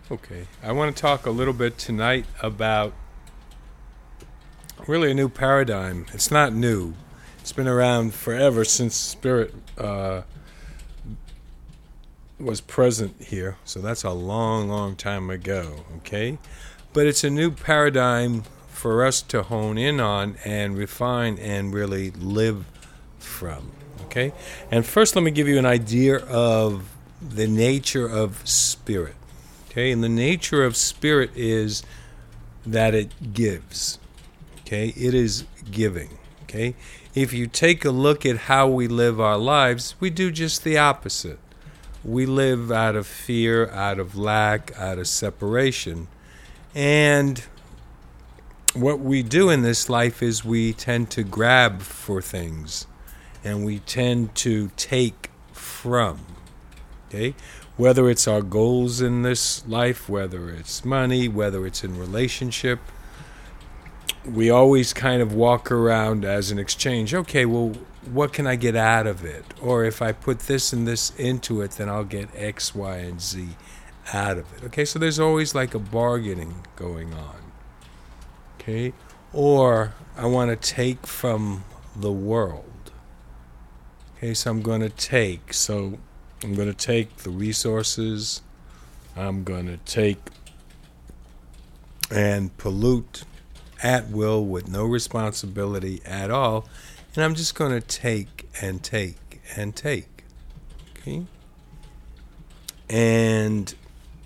Okay, I want to talk a little bit tonight about really a new paradigm. It's not new. It's been around forever since spirit was present here. So that's a long, long time ago, okay? But it's a new paradigm for us to hone in on and refine and really live from, okay? And first, let me give you an idea of the nature of spirit, okay? And the nature of spirit is that it gives, okay? It is giving, okay? If you take a look at how we live our lives, we do just the opposite. We live out of fear, out of lack, out of separation. And what we do in this life is we tend to grab for things and we tend to take from, okay? Whether it's our goals in this life, whether it's money, whether it's in relationship, we always kind of walk around as an exchange. Okay, well, what can I get out of it? Or if I put this and this into it, then I'll get X, Y, and Z out of it. Okay, so there's always like a bargaining going on. Okay, or I want to take from the world. Okay, so I'm going to take. So I'm going to take the resources. I'm going to take and pollute at will with no responsibility at all. And I'm just going to take and take and take. Okay? And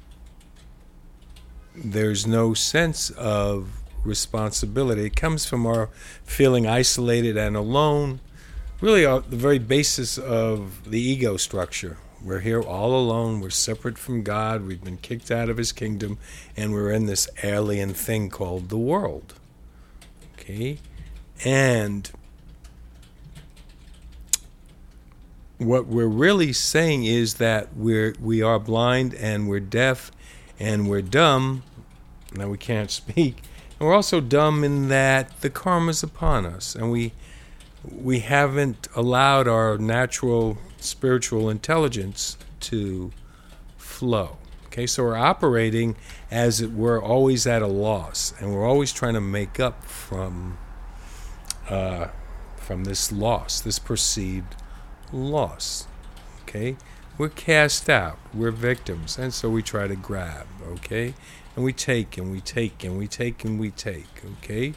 there's no sense of responsibility. It comes from our feeling isolated and alone. Really, the very basis of the ego structure. We're here all alone. We're separate from God. We've been kicked out of His kingdom. And we're in this alien thing called the world. Okay? And what we're really saying is that we are blind and we're deaf and we're dumb. Now we can't speak. And we're also dumb in that the karma's upon us. And we haven't allowed our natural spiritual intelligence to flow. Okay, so we're operating as it were always at a loss, and we're always trying to make up from this loss, this perceived loss. Okay, we're cast out, we're victims, and so we try to grab. Okay, and we take and we take and we take and we take. Okay.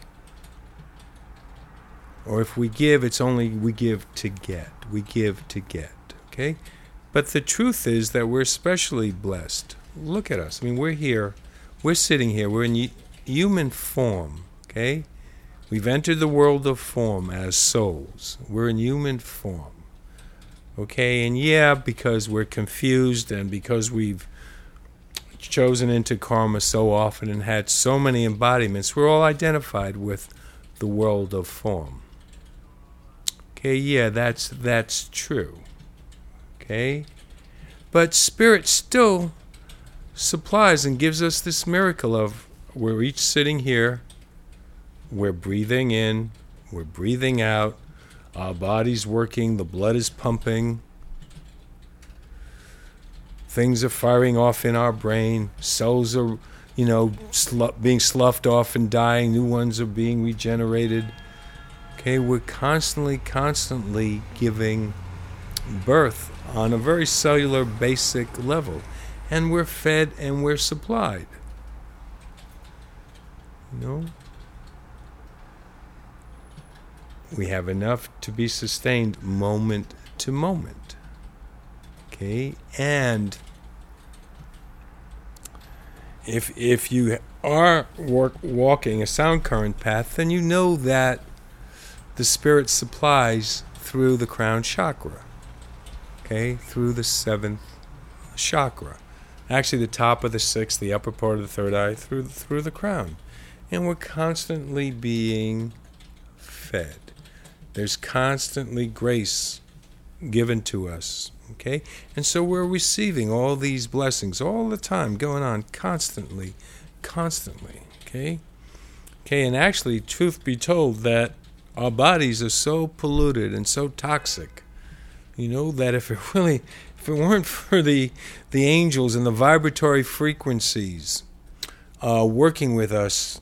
Or if we give, it's only we give to get. We give to get, okay? But the truth is that we're especially blessed. Look at us. I mean, we're here. We're sitting here. We're in human form, okay? We've entered the world of form as souls. We're in human form, okay? And yeah, because we're confused and because we've chosen into karma so often and had so many embodiments, we're all identified with the world of form. Okay, yeah, that's true. Okay? But Spirit still supplies and gives us this miracle of we're each sitting here, we're breathing in, we're breathing out, our body's working, the blood is pumping, things are firing off in our brain, cells are, being sloughed off and dying, new ones are being regenerated. Okay, we're constantly giving birth on a very cellular, basic level. And we're fed and we're supplied. We have enough to be sustained moment to moment. Okay, and if you are walking a sound current path, then you know that the Spirit supplies through the crown chakra, okay, through the seventh chakra. Actually, the top of the sixth, the upper part of the third eye, through the crown. And we're constantly being fed. There's constantly grace given to us, okay? And so we're receiving all these blessings all the time, going on constantly, okay? Okay, and actually, truth be told, that our bodies are so polluted and so toxic, that if if it weren't for the angels and the vibratory frequencies working with us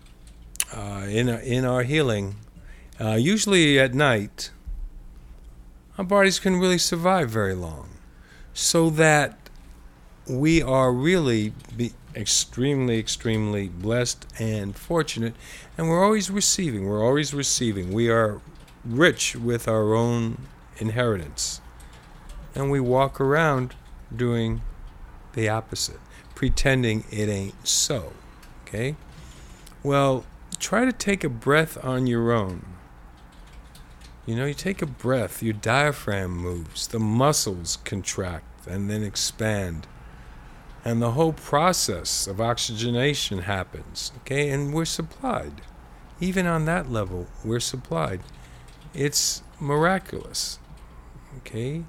in our healing, usually at night, our bodies couldn't really survive very long. So that we are really extremely, extremely blessed and fortunate, and we're always receiving. We're always receiving. We are rich with our own inheritance, and we walk around doing the opposite, pretending it ain't so. Okay? Well, try to take a breath on your own. You take a breath, your diaphragm moves, the muscles contract and then expand. And the whole process of oxygenation happens, okay? And we're supplied. Even on that level, we're supplied. It's miraculous, okay?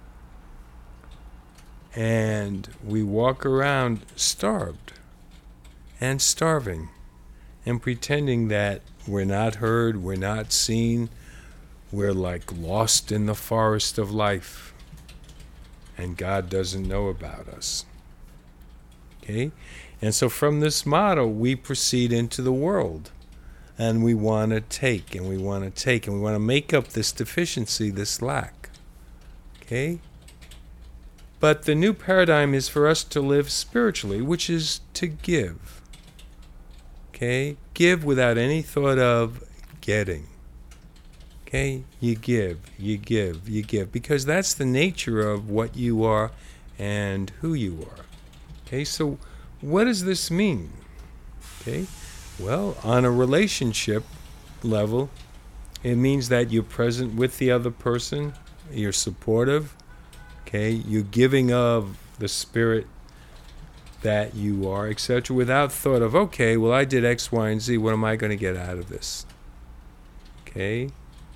And we walk around starved and starving and pretending that we're not heard, we're not seen, we're like lost in the forest of life, and God doesn't know about us. Okay? And so from this model, we proceed into the world. And we want to take, and we want to take, and we want to make up this deficiency, this lack. Okay? But the new paradigm is for us to live spiritually, which is to give. Okay? Give without any thought of getting. Okay? You give, you give, you give. Because that's the nature of what you are and who you are. Okay, so what does this mean? Okay, well, on a relationship level, it means that you're present with the other person, you're supportive, okay, you're giving of the spirit that you are, etc., without thought of, okay, well, I did X, Y, and Z, what am I going to get out of this? Okay?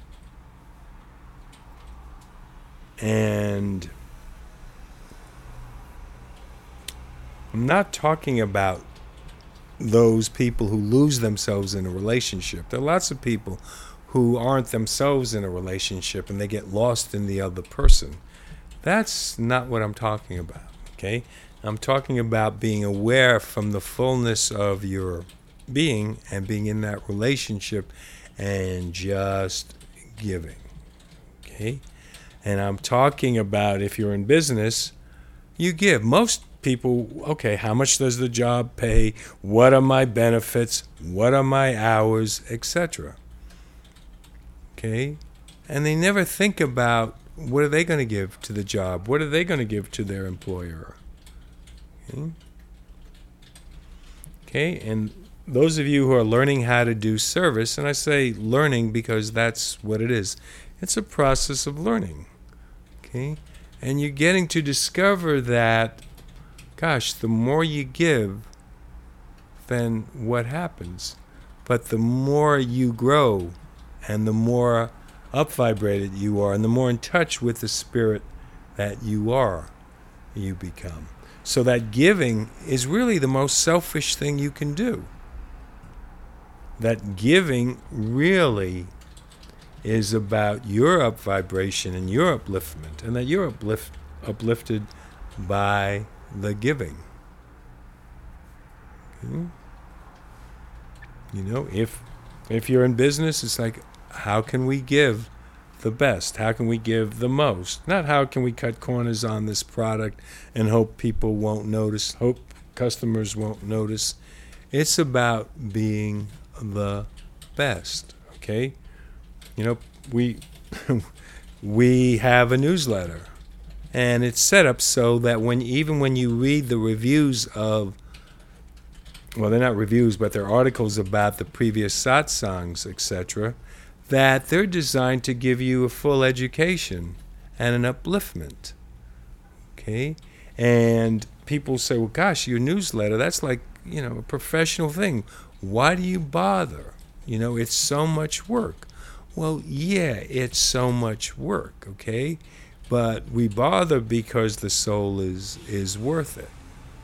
And I'm not talking about those people who lose themselves in a relationship. There are lots of people who aren't themselves in a relationship and they get lost in the other person. That's not what I'm talking about, okay? I'm talking about being aware from the fullness of your being and being in that relationship and just giving, okay? And I'm talking about if you're in business, you give. Most people, okay, how much does the job pay? What are my benefits? What are my hours, etc.? Okay? And they never think about what are they going to give to the job? What are they going to give to their employer? Okay? Okay, and those of you who are learning how to do service, and I say learning because that's what it is. It's a process of learning. Okay? And you're getting to discover that gosh, the more you give, then what happens? But the more you grow, and the more up-vibrated you are, and the more in touch with the spirit that you are, you become. So that giving is really the most selfish thing you can do. That giving really is about your up-vibration and your upliftment, and that you're uplifted by the giving. Okay? If you're in business, it's like, how can we give the best? How can we give the most? Not how can we cut corners on this product and hope people won't notice, hope customers won't notice. It's about being the best, okay? We we have a newsletter. And it's set up so that even when you read the reviews of, well, they're not reviews, but they're articles about the previous satsangs, etc., that they're designed to give you a full education and an upliftment. Okay? And people say, well, gosh, your newsletter, that's like, a professional thing. Why do you bother? It's so much work. Well, yeah, it's so much work, okay? But we bother because the soul is worth it.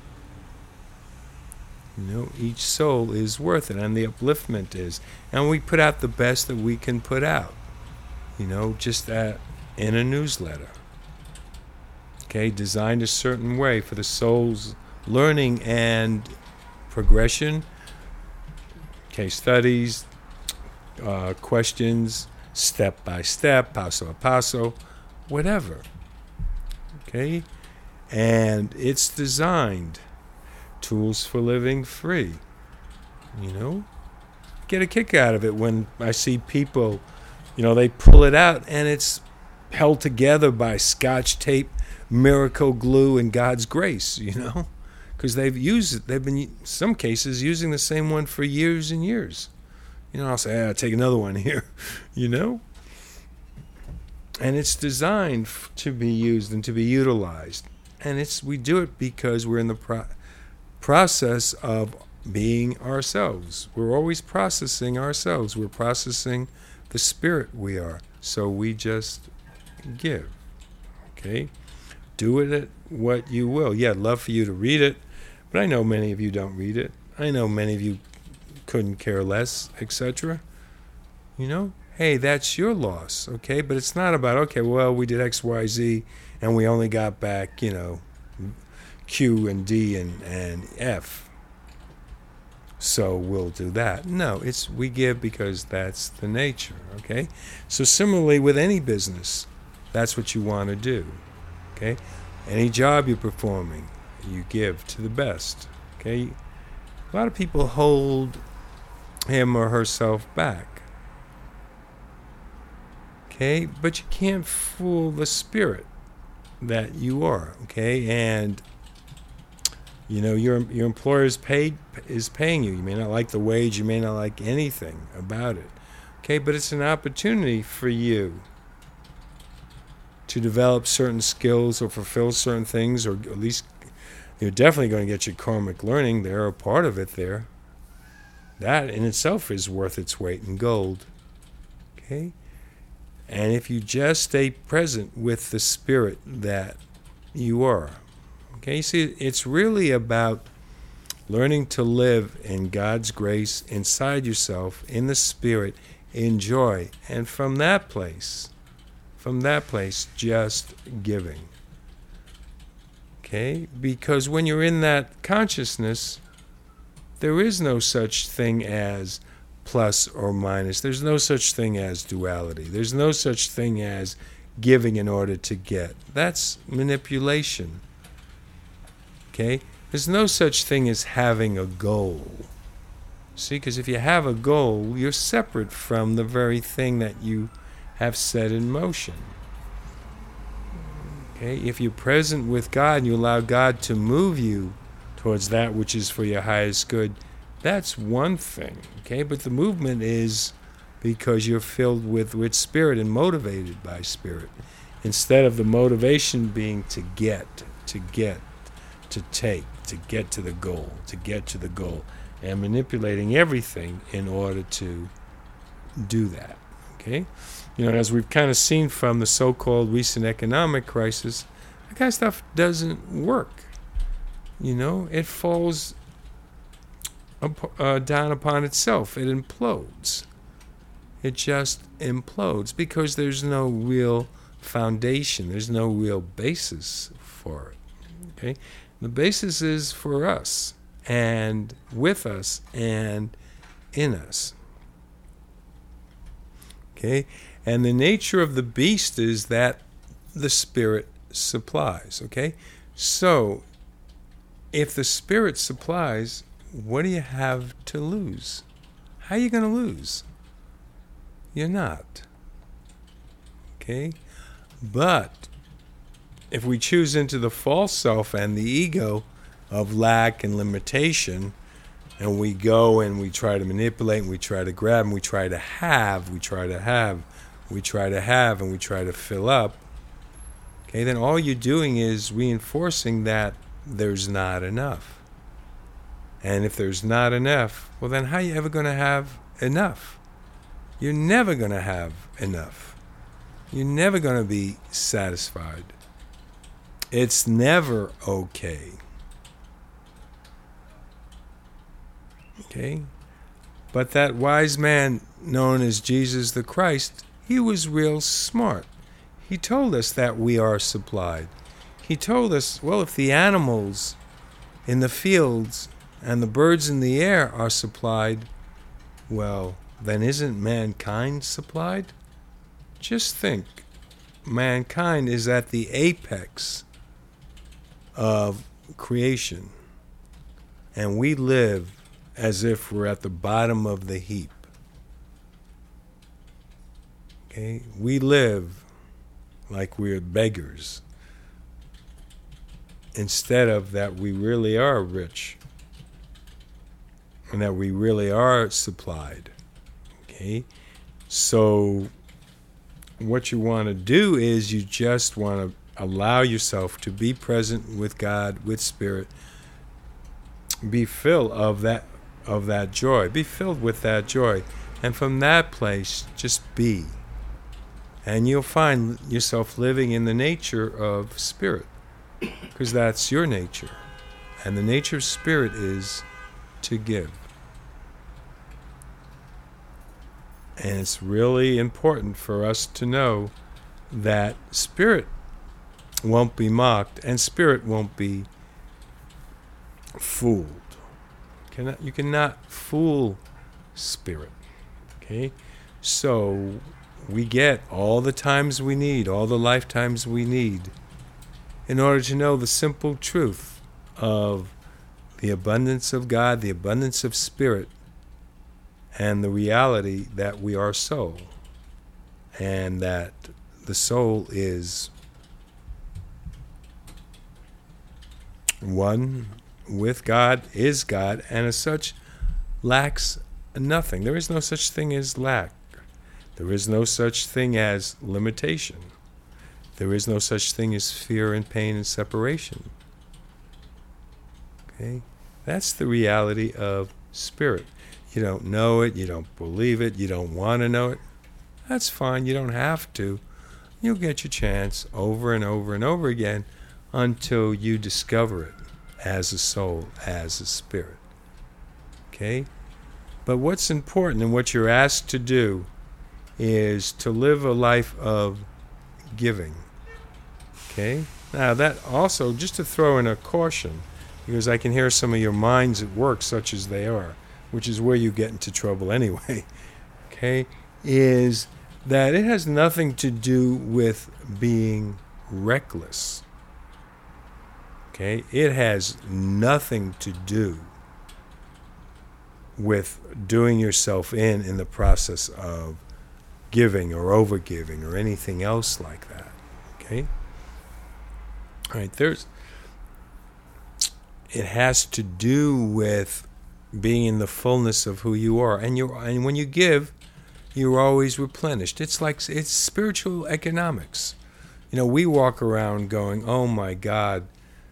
Each soul is worth it, and the upliftment is. And we put out the best that we can put out, just in a newsletter. Okay, designed a certain way for the soul's learning and progression, case studies, questions, step by step, paso a paso, whatever. Okay? And it's designed. Tools for living free. You know? Get a kick out of it when I see people, they pull it out and it's held together by Scotch tape, miracle glue, and God's grace, because they've been, in some cases, using the same one for years and years. I'll say, I'll take another one here, And it's designed to be used and to be utilized. And we do it because we're in the process of being ourselves. We're always processing ourselves. We're processing the spirit we are. So we just give. Okay? Do it at what you will. Yeah, I'd love for you to read it, but I know many of you don't read it. I know many of you couldn't care less, etc. Hey, that's your loss, okay? But it's not about, okay, well, we did X, Y, Z, and we only got back, Q and D and F. So we'll do that. No, we give because that's the nature, okay? So similarly with any business, that's what you want to do, okay? Any job you're performing, you give to the best, okay? A lot of people hold him or herself back, okay? But you can't fool the spirit that you are, okay? And your employer is paying you. You may not like the wage, you may not like anything about it, okay? But it's an opportunity for you to develop certain skills or fulfill certain things, or at least you're definitely going to get your karmic learning there, or part of it there. That in itself is worth its weight in gold, okay? And if you just stay present with the spirit that you are, okay? See, it's really about learning to live in God's grace inside yourself, in the spirit, in joy, and from that place, just giving. Okay? Because when you're in that consciousness, there is no such thing as plus or minus. There's no such thing as duality. There's no such thing as giving in order to get. That's manipulation. Okay? There's no such thing as having a goal. See, because if you have a goal, you're separate from the very thing that you have set in motion. Okay? If you're present with God and you allow God to move you towards that which is for your highest good, that's one thing. Okay? But the movement is because you're filled with spirit and motivated by spirit, instead of the motivation being to get, to take, to get to the goal, and manipulating everything in order to do that. Okay? As we've kind of seen from the so-called recent economic crisis, that kind of stuff doesn't work. It falls down upon itself. It implodes. It just implodes because there's no real foundation. There's no real basis for it. Okay? The basis is for us, and with us, and in us. Okay? And the nature of the beast is that the spirit supplies. Okay? So, if the spirit supplies, what do you have to lose? How are you going to lose? You're not. Okay? But if we choose into the false self and the ego of lack and limitation, and we go and we try to manipulate and we try to grab and we try to have, and we try to fill up, okay, then all you're doing is reinforcing that there's not enough. And if there's not enough, well then how are you ever going to have enough? You're never going to have enough. You're never going to be satisfied. It's never okay. Okay? But that wise man known as Jesus the Christ, he was real smart. He told us that we are supplied. he told us, well, if the animals in the fields and the birds in the air are supplied, well, then isn't mankind supplied? Just think, mankind is at the apex of creation, and we live as if we're at the bottom of the heap. Okay? We live like we're beggars, instead of that we really are rich and that we really are supplied. Okay? So what you want to do is you just want to allow yourself to be present with God, with Spirit. Be filled of that joy. Be filled with that joy. And from that place, just be. And you'll find yourself living in the nature of Spirit, because that's your nature. And the nature of Spirit is to give. And it's really important for us to know that Spirit won't be mocked and Spirit won't be fooled. You cannot fool Spirit. Okay? So we get all the times we need, all the lifetimes we need, in order to know the simple truth of the abundance of God, the abundance of Spirit, and the reality that we are soul, and that the soul is one with God, is God, and as such lacks nothing. There is no such thing as lack. There is no such thing as limitation. There is no such thing as fear and pain and separation. Okay? That's the reality of Spirit. You don't know it, you don't believe it, you don't want to know it. That's fine, you don't have to. You'll get your chance over and over and over again until you discover it as a soul, as a spirit. Okay? But what's important and what you're asked to do is to live a life of giving. Okay? Now that also, just to throw in a caution, because I can hear some of your minds at work, such as they are, which is where you get into trouble anyway, okay, is that it has nothing to do with being reckless. Okay? It has nothing to do with doing yourself in the process of giving or overgiving or anything else like that. Okay? All right, it has to do with being in the fullness of who you are, and when you give, you're always replenished. It's spiritual economics. We walk around going, "Oh my God,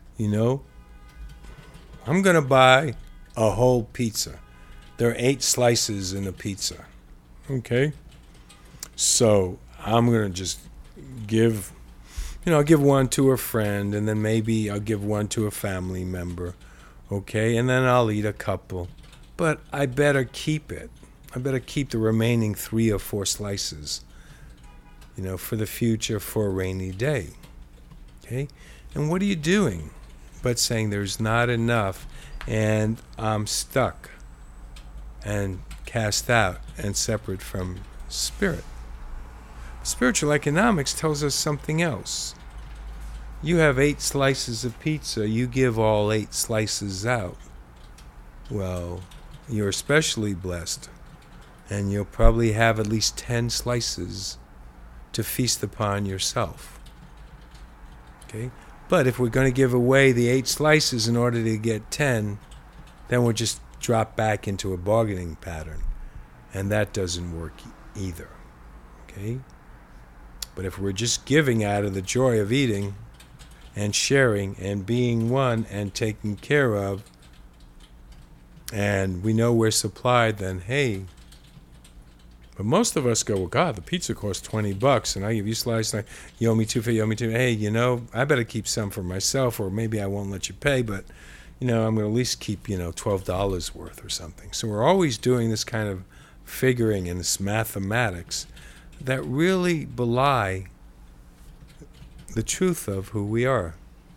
I'm going to buy a whole pizza. There are 8 slices in the pizza. Okay? So I'm going to just give, I'll give one to a friend, and then maybe I'll give one to a family member. Okay? And then I'll eat a couple. But I better keep it. I better keep the remaining 3 or 4 slices, for the future, for a rainy day." Okay? And what are you doing but saying there's not enough and I'm stuck and cast out and separate from Spirit? Spiritual economics tells us something else. You have 8 slices of pizza, you give all 8 slices out. Well, you're especially blessed, and you'll probably have at least 10 slices to feast upon yourself. Okay? But if we're going to give away the 8 slices in order to get 10, then we'll just drop back into a bargaining pattern, and that doesn't work either. Okay? But if we're just giving out of the joy of eating and sharing and being one and taken care of, and we know we're supplied, then hey. But most of us go, "Well, God, the pizza costs $20, and I give you a slice, and you owe me $2.50, you owe me $2. Hey, I better keep some for myself, or maybe I won't let you pay, but I'm going to at least keep, $12 worth or something." So we're always doing this kind of figuring and this mathematics that really belie the truth of who we are.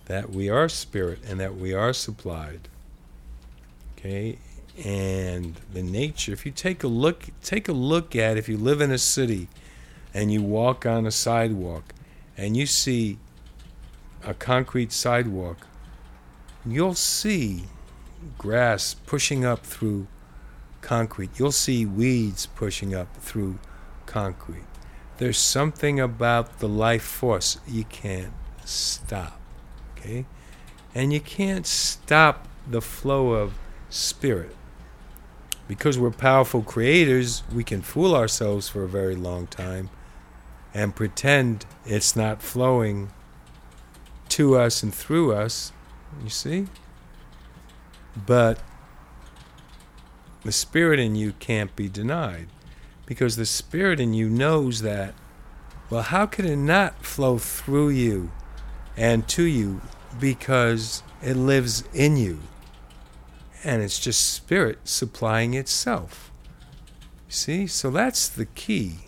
that we are spirit and that we are supplied. Okay? And the nature, if you take a look at, if you live in a city and you walk on a sidewalk and you see a concrete sidewalk, you'll see grass pushing up through concrete. You'll see weeds pushing up through concrete. There's something about the life force you can't stop. Okay? And you can't stop the flow of spirit. Because we're powerful creators, we can fool ourselves for a very long time and pretend it's not flowing to us and through us, you see? But the spirit in you can't be denied, because the spirit in you knows that, well, how could it not flow through you and to you? Because it lives in you. And it's just spirit supplying itself. You see? So that's the key.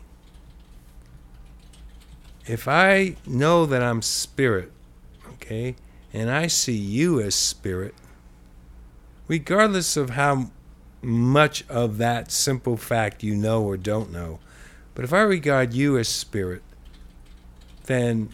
If I know that I'm spirit, okay, and I see you as spirit, regardless of how much of that simple fact you know or don't know, but if I regard you as spirit, then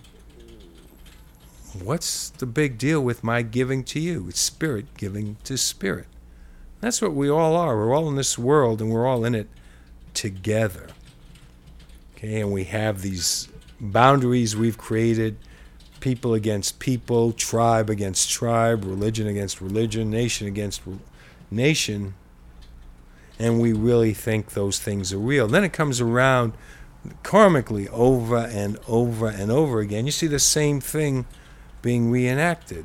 what's the big deal with my giving to you? It's spirit giving to spirit. That's what we all are. We're all in this world, and we're all in it together. Okay, and we have these boundaries we've created, people against people, tribe against tribe, religion against religion, nation against nation, and we really think those things are real. Then it comes around karmically over and over and over again. You see the same thing being reenacting.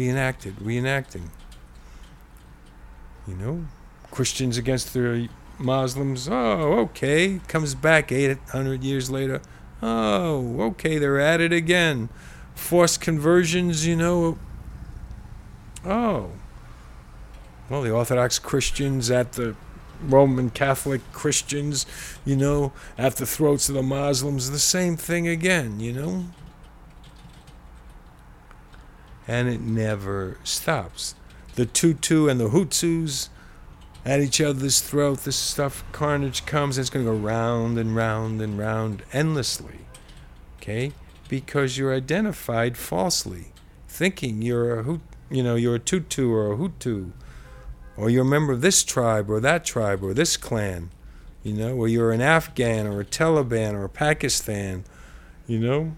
You know, Christians against the Muslims. Oh, okay. Comes back 800 years later. Oh, okay, they're at it again. Forced conversions, you know. Oh. Well, the Orthodox Christians at the Roman Catholic Christians, you know, at the throats of the Muslims. The same thing again, you know. And it never stops. The Tutu and the Hutsus at each other's throat. This stuff, carnage comes, and it's going to go round and round and round endlessly. Okay? Because you're identified falsely, thinking you're you're a Tutu or a Hutu, or you're a member of this tribe or that tribe or this clan, you know, or you're an Afghan or a Taliban or a Pakistan, you know.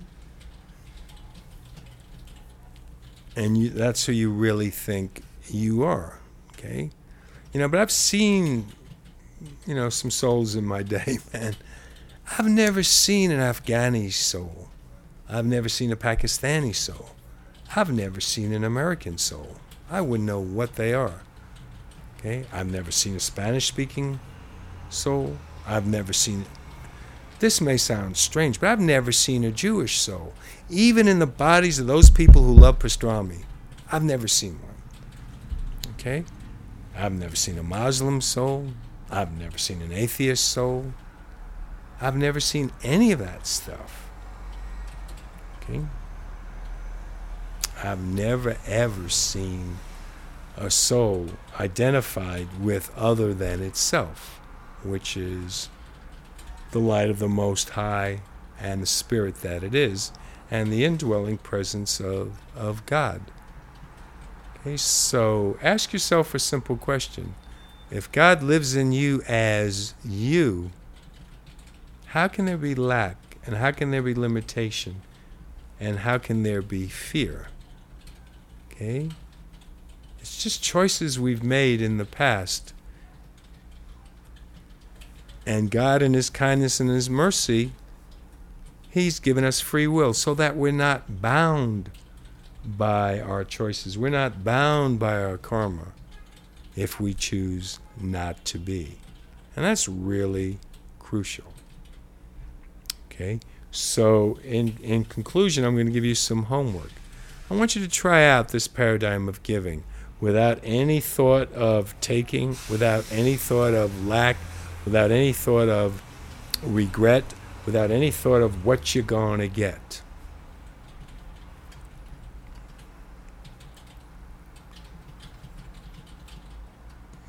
And that's who you really think you are, okay? You know, but I've seen, you know, some souls in my day, man. I've never seen an Afghani soul. I've never seen a Pakistani soul. I've never seen an American soul. I wouldn't know what they are, okay? I've never seen a Spanish-speaking soul. I've never seen, this may sound strange, but I've never seen a Jewish soul. Even in the bodies of those people who love pastrami, I've never seen one. Okay? I've never seen a Muslim soul. I've never seen an atheist soul. I've never seen any of that stuff. Okay? I've never ever seen a soul identified with other than itself, which is the light of the Most High and the spirit that it is, and the indwelling presence of God. Okay, so ask yourself a simple question. If God lives in you as you, how can there be lack, and how can there be limitation, and how can there be fear? Okay? It's just choices we've made in the past. And God, in His kindness and His mercy, He's given us free will so that we're not bound by our choices. We're not bound by our karma if we choose not to be. And that's really crucial. Okay? So in conclusion, I'm going to give you some homework. I want you to try out this paradigm of giving without any thought of taking, without any thought of lack, without any thought of regret, without any thought of what you're going to get.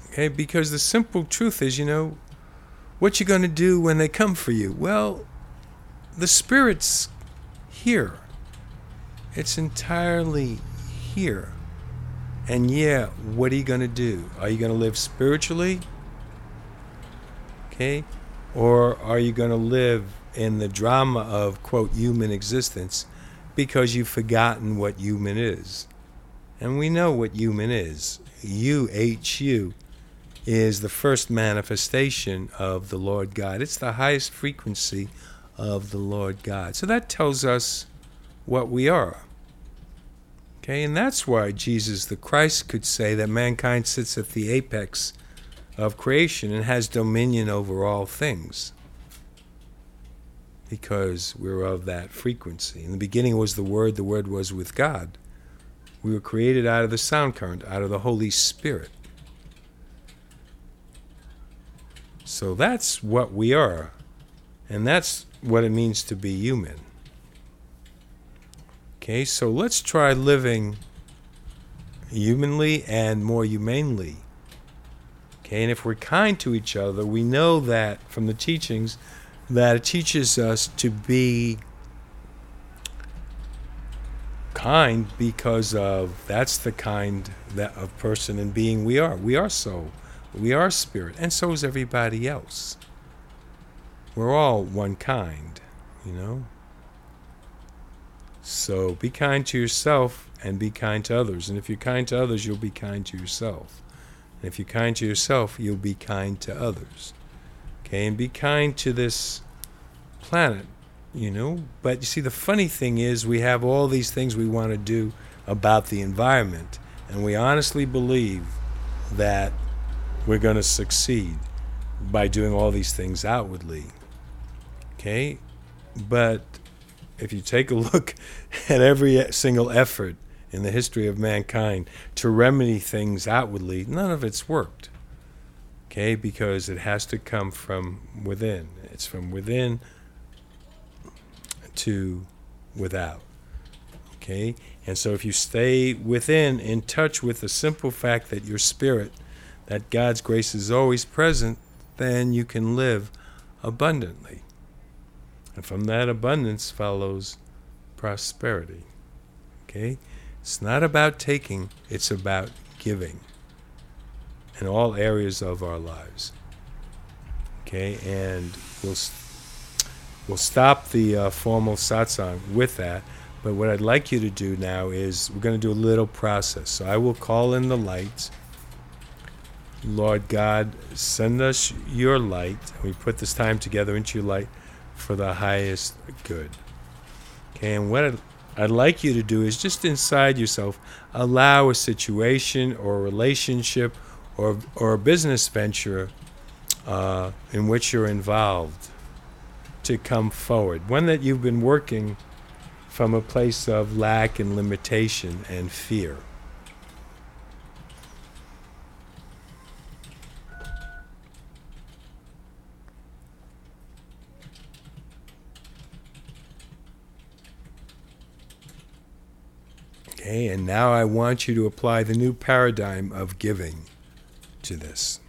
Okay, because the simple truth is, what you going to do when they come for you? Well, the Spirit's here. It's entirely here. And what are you going to do? Are you going to live spiritually? Okay? Or are you going to live in the drama of, quote, human existence because you've forgotten what human is? And we know what human is. UHU is the first manifestation of the Lord God. It's the highest frequency of the Lord God. So that tells us what we are. Okay, and that's why Jesus the Christ could say that mankind sits at the apex of creation and has dominion over all things. Because we're of that frequency. In the beginning was the Word was with God. We were created out of the sound current, out of the Holy Spirit. So that's what we are. And that's what it means to be human. Okay, so let's try living humanly and more humanely. Okay, and if we're kind to each other, we know that from the teachings that it teaches us to be kind because that's the kind of person and being we are. We are soul. We are spirit. And so is everybody else. We're all one kind, So be kind to yourself and be kind to others. And if you're kind to others, you'll be kind to yourself. And if you're kind to yourself, you'll be kind to others. Okay, and be kind to this planet, But you see, the funny thing is we have all these things we want to do about the environment. And we honestly believe that we're going to succeed by doing all these things outwardly. Okay? But if you take a look at every single effort in the history of mankind to remedy things outwardly, none of it's worked. Okay? Because it has to come from within. It's from within to without. Okay? And so if you stay within, in touch with the simple fact that your spirit, that God's grace is always present, then you can live abundantly. And from that abundance follows prosperity. Okay? It's not about taking, it's about giving in all areas of our lives. Okay? And we'll stop the formal satsang with that. But what I'd like you to do now is we're going to do a little process. So I will call in the lights. Lord God, send us your light. We put this time together into your light for the highest good. Okay, and what I'd like you to do is just inside yourself, allow a situation or a relationship or a business venture in which you're involved to come forward. One that you've been working from a place of lack and limitation and fear. Okay, and now I want you to apply the new paradigm of giving to this.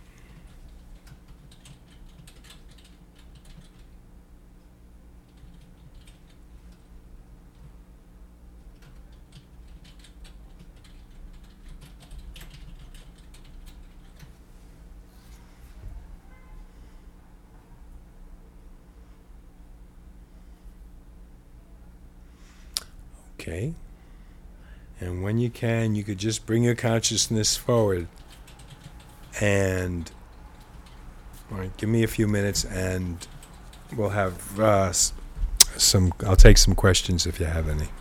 Okay. And when you can, you could just bring your consciousness forward and give me a few minutes and we'll have I'll take some questions if you have any.